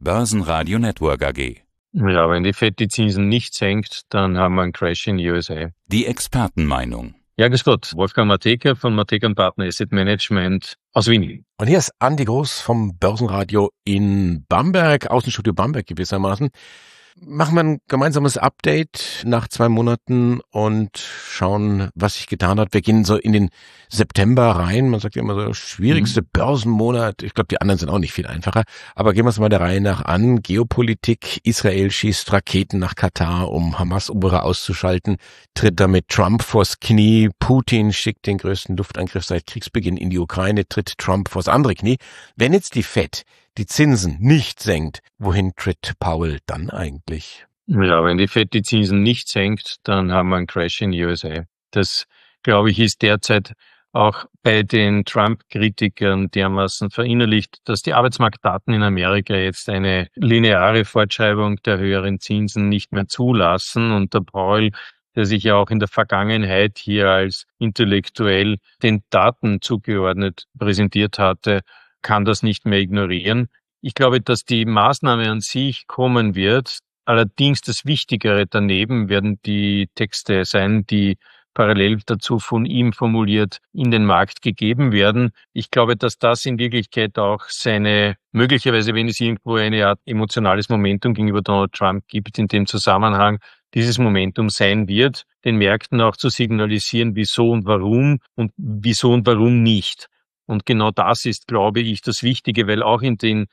Börsenradio Network AG. Ja, wenn die FED die Zinsen nicht senkt, dann haben wir einen Crash in die USA. Die Expertenmeinung. Ja, grüß Gott. Wolfgang Mateka von Mateka & Partner Asset Management aus Wien. Und hier ist Andi Groß vom Börsenradio in Bamberg, Außenstudio Bamberg gewissermaßen. Machen wir ein gemeinsames Update nach 2 Monaten und schauen, was sich getan hat. Wir gehen so in den September rein. Man sagt ja immer so, schwierigste Börsenmonat. Ich glaube, die anderen sind auch nicht viel einfacher. Aber gehen wir es mal der Reihe nach an. Geopolitik. Israel schießt Raketen nach Katar, um Hamas-Oberer auszuschalten. Tritt damit Trump vors Knie. Putin schickt den größten Luftangriff seit Kriegsbeginn in die Ukraine. Tritt Trump vors andere Knie. Wenn jetzt die FED die Zinsen nicht senkt, wohin tritt Powell dann eigentlich? Ja, wenn die FED die Zinsen nicht senkt, dann haben wir einen Crash in die USA. Das, glaube ich, ist derzeit auch bei den Trump-Kritikern dermaßen verinnerlicht, dass die Arbeitsmarktdaten in Amerika jetzt eine lineare Fortschreibung der höheren Zinsen nicht mehr zulassen. Und der Powell, der sich ja auch in der Vergangenheit hier als intellektuell den Daten zugeordnet präsentiert hatte, kann das nicht mehr ignorieren. Ich glaube, dass die Maßnahme an sich kommen wird. Allerdings das Wichtigere daneben werden die Texte sein, die parallel dazu von ihm formuliert in den Markt gegeben werden. Ich glaube, dass das in Wirklichkeit auch seine, möglicherweise, wenn es irgendwo eine Art emotionales Momentum gegenüber Donald Trump gibt, in dem Zusammenhang dieses Momentum sein wird, den Märkten auch zu signalisieren, wieso und warum nicht. Und genau das ist, glaube ich, das Wichtige, weil auch in den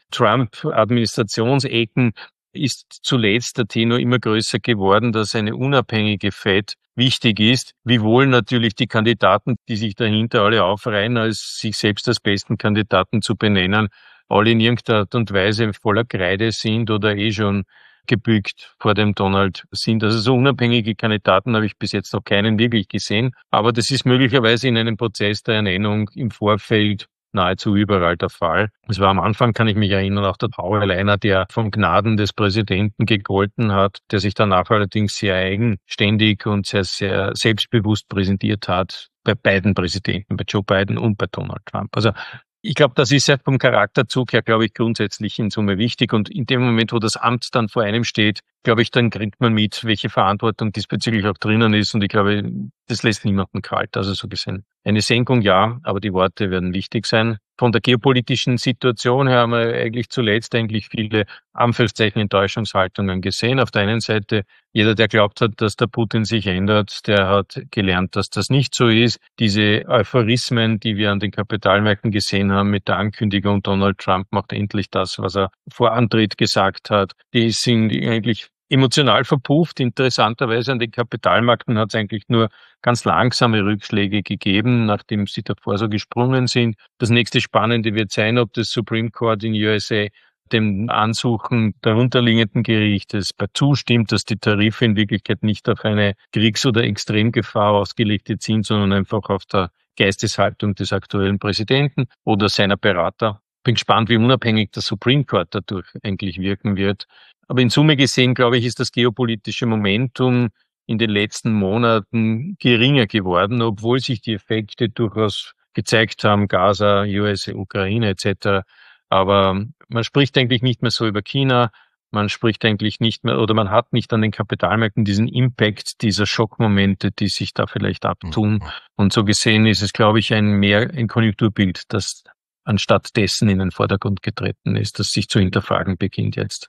Trump-Administrationsecken ist zuletzt der Tenor immer größer geworden, dass eine unabhängige FED wichtig ist, wiewohl natürlich die Kandidaten, die sich dahinter alle aufreihen, als sich selbst als besten Kandidaten zu benennen, alle in irgendeiner Art und Weise voller Kreide sind oder schon gebückt vor dem Donald sind. Also so unabhängige Kandidaten habe ich bis jetzt noch keinen wirklich gesehen. Aber das ist möglicherweise in einem Prozess der Ernennung im Vorfeld nahezu überall der Fall. Es war am Anfang, kann ich mich erinnern, auch der Powell einer, der vom Gnaden des Präsidenten gegolten hat, der sich danach allerdings sehr eigenständig und sehr, sehr selbstbewusst präsentiert hat bei beiden Präsidenten, bei Joe Biden und bei Donald Trump. Also ich glaube, das ist ja vom Charakterzug her, glaube ich, grundsätzlich in Summe wichtig. Und in dem Moment, wo das Amt dann vor einem steht, glaube ich, dann kriegt man mit, welche Verantwortung diesbezüglich auch drinnen ist. Und ich glaube, das lässt niemanden kalt. Also so gesehen. Eine Senkung ja, aber die Worte werden wichtig sein. Von der geopolitischen Situation her haben wir eigentlich zuletzt viele Anführungszeichen Enttäuschungshaltungen gesehen. Auf der einen Seite, jeder, der glaubt hat, dass der Putin sich ändert, der hat gelernt, dass das nicht so ist. Diese Euphorismen, die wir an den Kapitalmärkten gesehen haben mit der Ankündigung, Donald Trump macht endlich das, was er vor Antritt gesagt hat, die sind eigentlich emotional verpufft. Interessanterweise an den Kapitalmärkten hat es eigentlich nur ganz langsame Rückschläge gegeben, nachdem sie davor so gesprungen sind. Das nächste Spannende wird sein, ob das Supreme Court in USA dem Ansuchen darunterliegenden Gerichtes zustimmt, dass die Tarife in Wirklichkeit nicht auf eine Kriegs- oder Extremgefahr ausgerichtet sind, sondern einfach auf der Geisteshaltung des aktuellen Präsidenten oder seiner Berater. Bin gespannt, wie unabhängig der Supreme Court dadurch eigentlich wirken wird. Aber in Summe gesehen, glaube ich, ist das geopolitische Momentum in den letzten Monaten geringer geworden, obwohl sich die Effekte durchaus gezeigt haben, Gaza, USA, Ukraine etc. Aber man spricht eigentlich nicht mehr so über China, man spricht eigentlich nicht mehr oder man hat nicht an den Kapitalmärkten diesen Impact dieser Schockmomente, die sich da vielleicht abtun. Und so gesehen ist es, glaube ich, ein Konjunkturbild, das anstatt dessen in den Vordergrund getreten ist, das sich zu hinterfragen beginnt jetzt.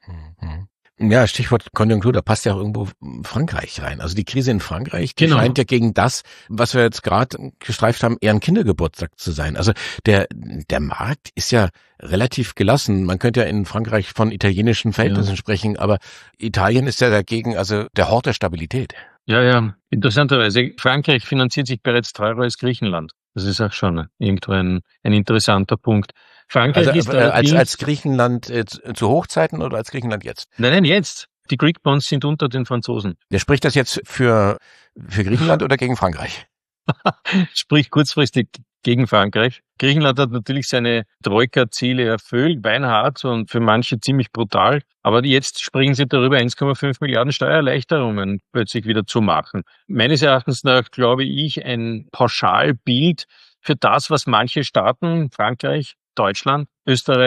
Ja, Stichwort Konjunktur, da passt ja auch irgendwo Frankreich rein. Also die Krise in Frankreich, die scheint ja gegen das, was wir jetzt gerade gestreift haben, eher ein Kindergeburtstag zu sein. Also der Markt ist ja relativ gelassen. Man könnte ja in Frankreich von italienischen Verhältnissen sprechen, aber Italien ist ja dagegen also der Hort der Stabilität. Ja. Interessanterweise, Frankreich finanziert sich bereits teurer als Griechenland. Das ist auch schon irgendwo ein interessanter Punkt. Frankreich also, ist als Griechenland zu Hochzeiten oder als Griechenland jetzt? Nein, jetzt. Die Greek Bonds sind unter den Franzosen. Der spricht das jetzt für Griechenland oder gegen Frankreich? Sprich kurzfristig gegen Frankreich. Griechenland hat natürlich seine Troika-Ziele erfüllt, beinhart und für manche ziemlich brutal. Aber jetzt sprechen sie darüber, 1,5 Milliarden Steuererleichterungen plötzlich wieder zu machen. Meines Erachtens nach, glaube ich, ein Pauschalbild für das, was manche Staaten, Frankreich, Deutschland, Österreich,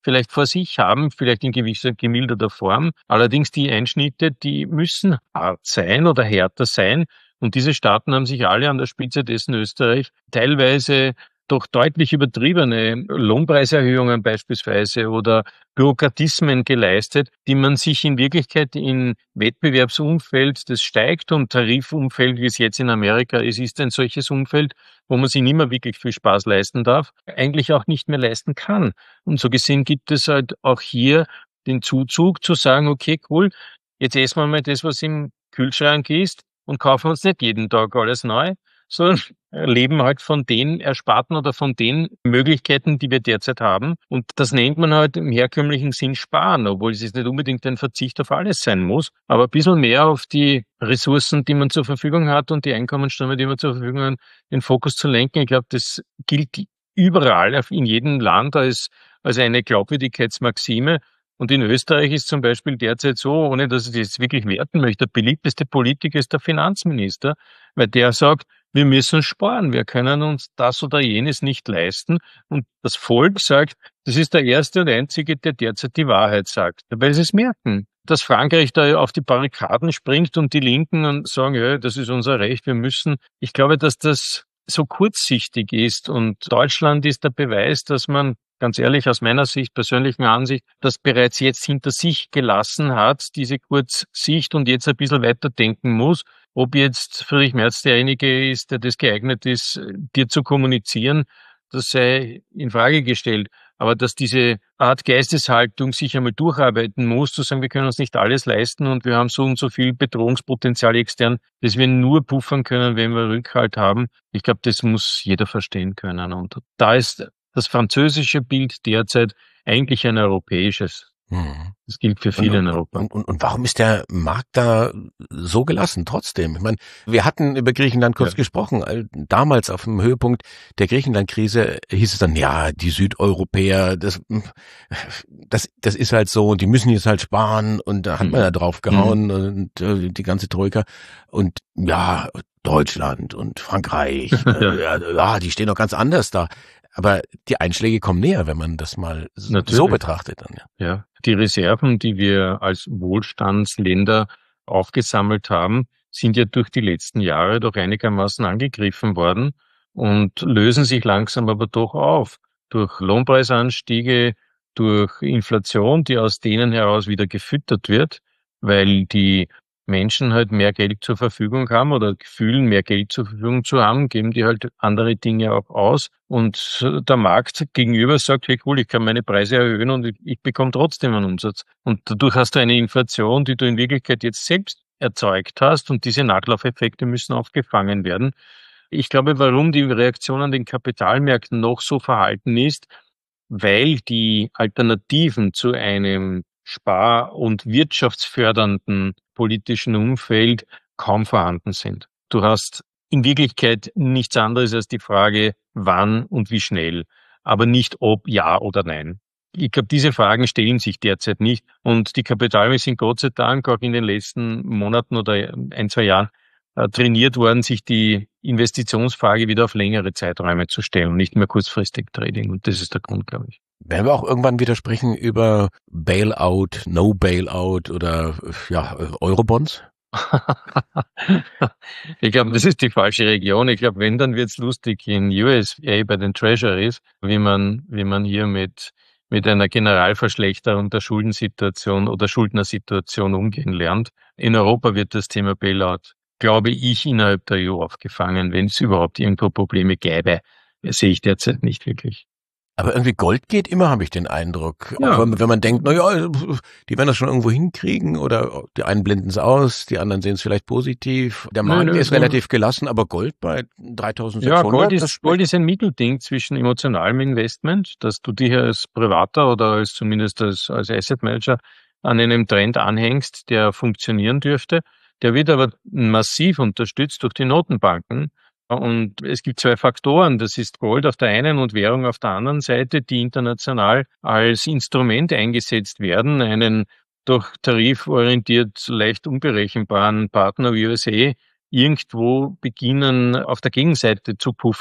vielleicht vor sich haben, vielleicht in gewisser gemilderter Form. Allerdings die Einschnitte, die müssen hart sein oder härter sein. Und diese Staaten haben sich alle an der Spitze dessen Österreich teilweise doch deutlich übertriebene Lohnpreiserhöhungen beispielsweise oder Bürokratismen geleistet, die man sich in Wirklichkeit im Wettbewerbsumfeld, das steigt und Tarifumfeld, wie es jetzt in Amerika ist ein solches Umfeld, wo man sich nicht mehr wirklich viel Spaß leisten darf, eigentlich auch nicht mehr leisten kann. Und so gesehen gibt es halt auch hier den Zuzug zu sagen, okay, cool, jetzt essen wir mal das, was im Kühlschrank ist und kaufen uns nicht jeden Tag alles neu, sondern leben halt von den Ersparten oder von den Möglichkeiten, die wir derzeit haben. Und das nennt man halt im herkömmlichen Sinn Sparen, obwohl es jetzt nicht unbedingt ein Verzicht auf alles sein muss, aber ein bisschen mehr auf die Ressourcen, die man zur Verfügung hat und die Einkommensströme, die man zur Verfügung hat, den Fokus zu lenken. Ich glaube, das gilt überall, in jedem Land als eine Glaubwürdigkeitsmaxime. Und in Österreich ist zum Beispiel derzeit so, ohne dass ich das jetzt wirklich werten möchte, der beliebteste Politiker ist der Finanzminister, weil der sagt, wir müssen sparen, wir können uns das oder jenes nicht leisten. Und das Volk sagt, das ist der Erste und Einzige, der derzeit die Wahrheit sagt, weil sie es merken. Dass Frankreich da auf die Barrikaden springt und die Linken und sagen, ja, das ist unser Recht, wir müssen. Ich glaube, dass das so kurzsichtig ist und Deutschland ist der Beweis, dass man ganz ehrlich, aus meiner Sicht, persönlichen Ansicht, das bereits jetzt hinter sich gelassen hat, diese Kurzsicht und jetzt ein bisschen weiterdenken muss. Ob jetzt Friedrich Merz derjenige ist, der das geeignet ist, dir zu kommunizieren, das sei in Frage gestellt. Aber dass diese Art Geisteshaltung sich einmal durcharbeiten muss, zu sagen, wir können uns nicht alles leisten und wir haben so und so viel Bedrohungspotenzial extern, das wir nur puffern können, wenn wir Rückhalt haben. Ich glaube, das muss jeder verstehen können. Und da ist das französische Bild derzeit eigentlich ein europäisches. Das gilt für viele in Europa. Und warum ist der Markt da so gelassen trotzdem? Ich meine, wir hatten über Griechenland kurz gesprochen. Damals auf dem Höhepunkt der Griechenland-Krise hieß es dann, ja, die Südeuropäer, das ist halt so, die müssen jetzt halt sparen und da hat man ja drauf gehauen und die ganze Troika und ja, Deutschland und Frankreich, die stehen doch ganz anders da. Aber die Einschläge kommen näher, wenn man das mal so betrachtet. Dann, ja, die Reserven, die wir als Wohlstandsländer aufgesammelt haben, sind ja durch die letzten Jahre doch einigermaßen angegriffen worden und lösen sich langsam aber doch auf. Durch Lohnpreisanstiege, durch Inflation, die aus denen heraus wieder gefüttert wird, weil die Menschen halt mehr Geld zur Verfügung haben oder fühlen, mehr Geld zur Verfügung zu haben, geben die halt andere Dinge auch aus. Und der Markt gegenüber sagt, hey cool, ich kann meine Preise erhöhen und ich bekomme trotzdem einen Umsatz. Und dadurch hast du eine Inflation, die du in Wirklichkeit jetzt selbst erzeugt hast und diese Nachlaufeffekte müssen aufgefangen werden. Ich glaube, warum die Reaktion an den Kapitalmärkten noch so verhalten ist, weil die Alternativen zu einem spar- und wirtschaftsfördernden politischen Umfeld kaum vorhanden sind. Du hast in Wirklichkeit nichts anderes als die Frage, wann und wie schnell, aber nicht ob ja oder nein. Ich glaube, diese Fragen stellen sich derzeit nicht und die Kapitalmärkte sind Gott sei Dank auch in den letzten Monaten oder 1-2 Jahren trainiert worden, sich die Investitionsfrage wieder auf längere Zeiträume zu stellen und nicht mehr kurzfristig Trading. Und das ist der Grund, glaube ich. Werden wir auch irgendwann wieder sprechen über Bailout, No Bailout oder Eurobonds? Ich glaube, das ist die falsche Region. Ich glaube, wenn, dann wird's lustig in USA bei den Treasuries, wie man hier mit einer Generalverschlechterung der Schuldensituation oder Schuldnersituation umgehen lernt. In Europa wird das Thema Bailout, glaube ich, innerhalb der EU aufgefangen. Wenn es überhaupt irgendwo Probleme gäbe, sehe ich derzeit nicht wirklich. Aber irgendwie Gold geht immer, habe ich den Eindruck. Ja. Auch wenn man denkt, die werden das schon irgendwo hinkriegen oder die einen blenden es aus, die anderen sehen es vielleicht positiv. Der Markt ist relativ gelassen, aber Gold bei 3.600. Ja, Gold ist ein Mittelding zwischen emotionalem Investment, dass du dich als Privater oder als zumindest als Asset Manager an einem Trend anhängst, der funktionieren dürfte. Der wird aber massiv unterstützt durch die Notenbanken. Und es gibt 2 Faktoren. Das ist Gold auf der einen und Währung auf der anderen Seite, die international als Instrument eingesetzt werden, einen durch tariforientiert leicht unberechenbaren Partner wie USA irgendwo beginnen, auf der Gegenseite zu puffern.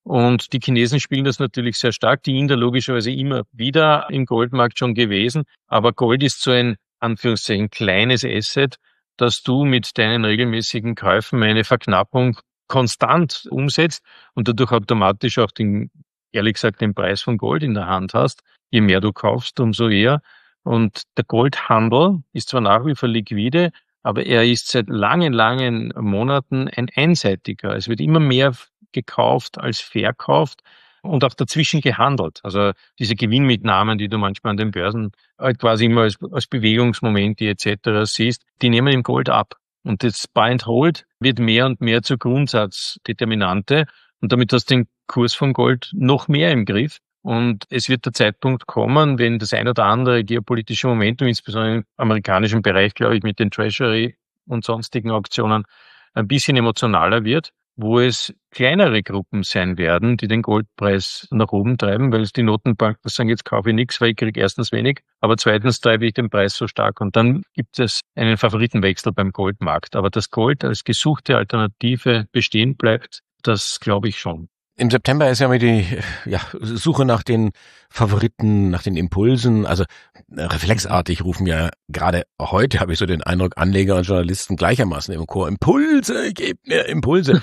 Und die Chinesen spielen das natürlich sehr stark, die Inder logischerweise immer wieder im Goldmarkt schon gewesen. Aber Gold ist so ein, Anführungszeichen, kleines Asset, dass du mit deinen regelmäßigen Käufen eine Verknappung konstant umsetzt und dadurch automatisch auch ehrlich gesagt, den Preis von Gold in der Hand hast. Je mehr du kaufst, umso eher. Und der Goldhandel ist zwar nach wie vor liquide, aber er ist seit langen Monaten ein einseitiger. Es wird immer mehr gekauft als verkauft und auch dazwischen gehandelt. Also diese Gewinnmitnahmen, die du manchmal an den Börsen quasi immer als Bewegungsmomente etc. siehst, die nehmen im Gold ab. Und das Buy and Hold wird mehr und mehr zur Grundsatzdeterminante. Und damit hast du den Kurs von Gold noch mehr im Griff. Und es wird der Zeitpunkt kommen, wenn das ein oder andere geopolitische Momentum, insbesondere im amerikanischen Bereich, glaube ich, mit den Treasury und sonstigen Auktionen, ein bisschen emotionaler wird, wo es kleinere Gruppen sein werden, die den Goldpreis nach oben treiben, weil es die Notenbanken sagen, jetzt kaufe ich nichts, weil ich kriege erstens wenig, aber zweitens treibe ich den Preis so stark. Und dann gibt es einen Favoritenwechsel beim Goldmarkt. Aber dass Gold als gesuchte Alternative bestehen bleibt, das glaube ich schon. Im September ist ja immer die Suche nach den Favoriten, nach den Impulsen. Also reflexartig rufen ja gerade heute, habe ich so den Eindruck, Anleger und Journalisten gleichermaßen im Chor: Impulse, gebt mir Impulse.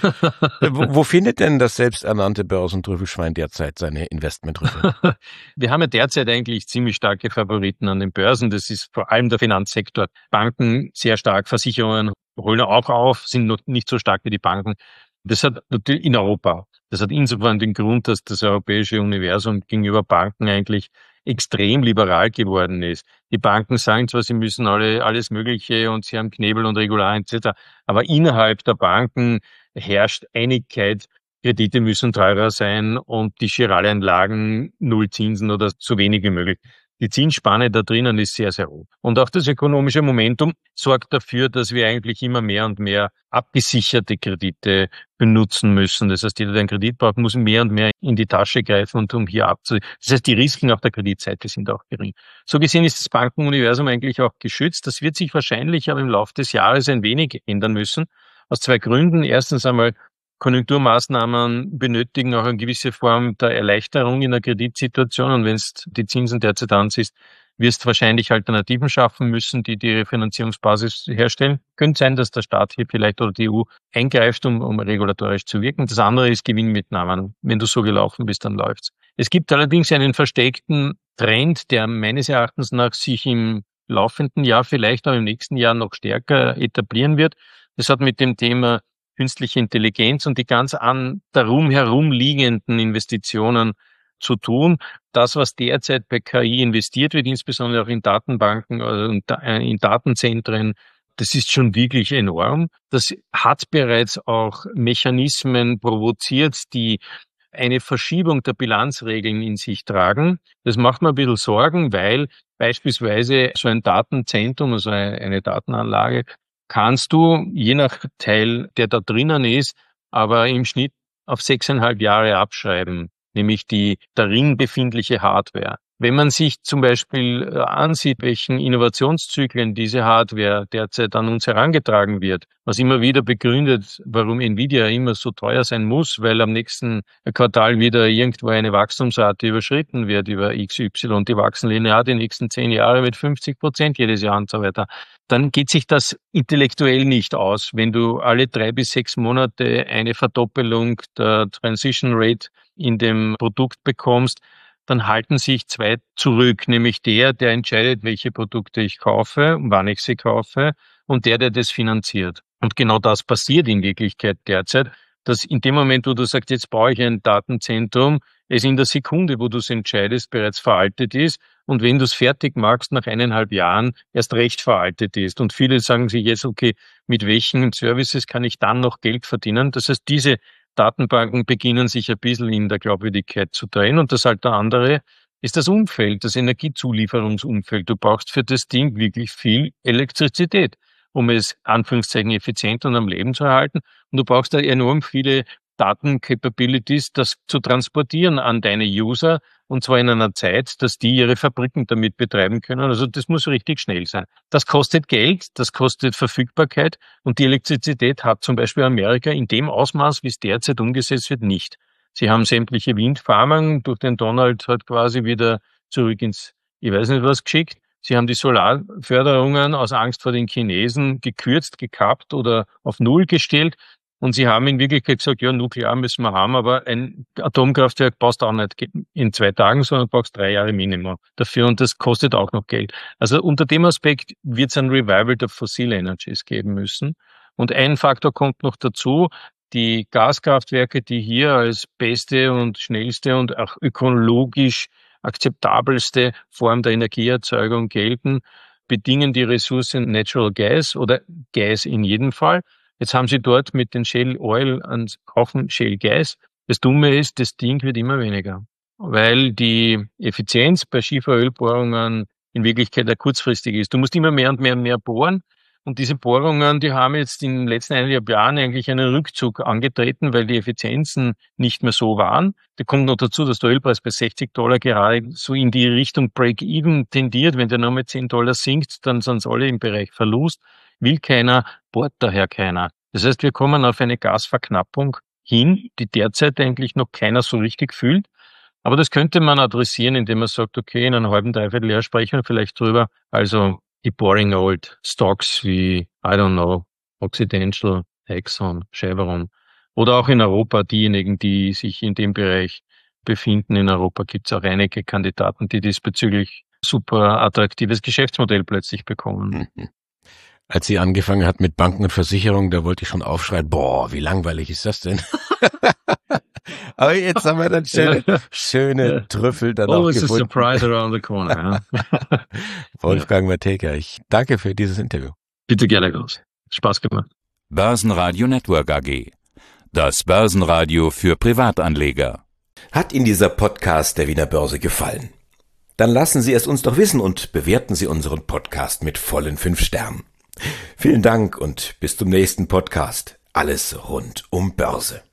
Wo findet denn das selbsternannte Börsentrüffelschwein derzeit seine Investmentrüffel? Wir haben ja derzeit eigentlich ziemlich starke Favoriten an den Börsen. Das ist vor allem der Finanzsektor. Banken sehr stark, Versicherungen holen auch auf, sind noch nicht so stark wie die Banken. Das hat natürlich in Europa. Das hat insofern den Grund, dass das europäische Universum gegenüber Banken eigentlich extrem liberal geworden ist. Die Banken sagen zwar, sie müssen alles Mögliche und sie haben Knebel und Regularien etc., aber innerhalb der Banken herrscht Einigkeit, Kredite müssen teurer sein und die Giraleinlagen null Zinsen oder so wenig wie möglich. Die Zinsspanne da drinnen ist sehr, sehr hoch. Und auch das ökonomische Momentum sorgt dafür, dass wir eigentlich immer mehr und mehr abgesicherte Kredite benutzen müssen. Das heißt, jeder, der einen Kredit braucht, muss mehr und mehr in die Tasche greifen und um hier abzusichern. Das heißt, die Risiken auf der Kreditseite sind auch gering. So gesehen ist das Bankenuniversum eigentlich auch geschützt. Das wird sich wahrscheinlich aber im Laufe des Jahres ein wenig ändern müssen. Aus zwei Gründen. Erstens einmal, Konjunkturmaßnahmen benötigen auch eine gewisse Form der Erleichterung in der Kreditsituation. Und wenn es die Zinsen derzeit ansiehst, wirst du wahrscheinlich Alternativen schaffen müssen, die ihre Finanzierungsbasis herstellen. Könnte sein, dass der Staat hier vielleicht oder die EU eingreift, um regulatorisch zu wirken. Das andere ist Gewinnmitnahmen. Wenn du so gelaufen bist, dann läuft's. Es gibt allerdings einen versteckten Trend, der meines Erachtens nach sich im laufenden Jahr, vielleicht auch im nächsten Jahr noch stärker etablieren wird. Das hat mit dem Thema künstliche Intelligenz und die ganz darum herum liegenden Investitionen zu tun. Das, was derzeit bei KI investiert wird, insbesondere auch in Datenbanken und in Datenzentren, das ist schon wirklich enorm. Das hat bereits auch Mechanismen provoziert, die eine Verschiebung der Bilanzregeln in sich tragen. Das macht mir ein bisschen Sorgen, weil beispielsweise so ein Datenzentrum, also eine Datenanlage, kannst du, je nach Teil, der da drinnen ist, aber im Schnitt auf 6,5 Jahre abschreiben, nämlich die darin befindliche Hardware. Wenn man sich zum Beispiel ansieht, welchen Innovationszyklen diese Hardware derzeit an uns herangetragen wird, was immer wieder begründet, warum Nvidia immer so teuer sein muss, weil am nächsten Quartal wieder irgendwo eine Wachstumsrate überschritten wird über XY, die wachsen linear die nächsten 10 Jahre mit 50% jedes Jahr und so weiter, dann geht sich das intellektuell nicht aus, wenn du alle 3 bis 6 Monate eine Verdoppelung der Transition Rate in dem Produkt bekommst. Dann halten sich zwei zurück, nämlich der entscheidet, welche Produkte ich kaufe und wann ich sie kaufe, und der das finanziert. Und genau das passiert in Wirklichkeit derzeit, dass in dem Moment, wo du sagst, jetzt brauche ich ein Datenzentrum, es in der Sekunde, wo du es entscheidest, bereits veraltet ist und wenn du es fertig machst, nach 1,5 Jahren erst recht veraltet ist. Und viele sagen sich jetzt, okay, mit welchen Services kann ich dann noch Geld verdienen? Das heißt, diese Datenbanken beginnen sich ein bisschen in der Glaubwürdigkeit zu drehen. Und das halt der andere ist das Umfeld, das Energiezulieferungsumfeld. Du brauchst für das Ding wirklich viel Elektrizität, um es Anführungszeichen effizient und am Leben zu erhalten. Und du brauchst da enorm viele Daten-Capabilities, das zu transportieren an deine User, und zwar in einer Zeit, dass die ihre Fabriken damit betreiben können. Also das muss richtig schnell sein. Das kostet Geld, das kostet Verfügbarkeit, und die Elektrizität hat zum Beispiel Amerika in dem Ausmaß, wie es derzeit umgesetzt wird, nicht. Sie haben sämtliche Windfarmen durch den Donald halt quasi wieder zurück ins, ich weiß nicht was, geschickt. Sie haben die Solarförderungen aus Angst vor den Chinesen gekürzt, gekappt oder auf Null gestellt. Und sie haben in Wirklichkeit gesagt, ja, nuklear müssen wir haben, aber ein Atomkraftwerk brauchst du auch nicht in 2 Tagen, sondern brauchst 3 Jahre Minimum dafür und das kostet auch noch Geld. Also unter dem Aspekt wird es ein Revival der Fossil Energies geben müssen. Und ein Faktor kommt noch dazu, die Gaskraftwerke, die hier als beste und schnellste und auch ökologisch akzeptabelste Form der Energieerzeugung gelten, bedingen die Ressource Natural Gas oder Gas in jedem Fall. Jetzt haben sie dort mit den Shale Oil einen Haufen Shale Gas. Das Dumme ist, das Ding wird immer weniger, weil die Effizienz bei Schieferölbohrungen in Wirklichkeit eine kurzfristige ist. Du musst immer mehr und mehr und mehr bohren. Und diese Bohrungen, die haben jetzt in den letzten 1,5 Jahren eigentlich einen Rückzug angetreten, weil die Effizienzen nicht mehr so waren. Da kommt noch dazu, dass der Ölpreis bei $60 gerade so in die Richtung Break-Even tendiert. Wenn der noch mit $10 sinkt, dann sind es alle im Bereich Verlust. Will keiner, bohrt daher keiner. Das heißt, wir kommen auf eine Gasverknappung hin, die derzeit eigentlich noch keiner so richtig fühlt. Aber das könnte man adressieren, indem man sagt, okay, in einem halben, dreiviertel Jahr sprechen wir vielleicht drüber. Also die boring old stocks wie, I don't know, Occidental, Exxon, Chevron. Oder auch in Europa diejenigen, die sich in dem Bereich befinden. In Europa gibt es auch einige Kandidaten, die diesbezüglich super attraktives Geschäftsmodell plötzlich bekommen. Als sie angefangen hat mit Banken und Versicherungen, da wollte ich schon aufschreien, boah, wie langweilig ist das denn? Aber jetzt haben wir dann schöne Trüffel dann auch gefunden. Oh, it's a surprise around the corner. Ja. Wolfgang Matejka, ich danke für dieses Interview. Bitte gerne, Klaus. Spaß gemacht. Börsenradio Network AG. Das Börsenradio für Privatanleger. Hat Ihnen dieser Podcast der Wiener Börse gefallen? Dann lassen Sie es uns doch wissen und bewerten Sie unseren Podcast mit vollen 5 Sternen. Vielen Dank und bis zum nächsten Podcast. Alles rund um Börse.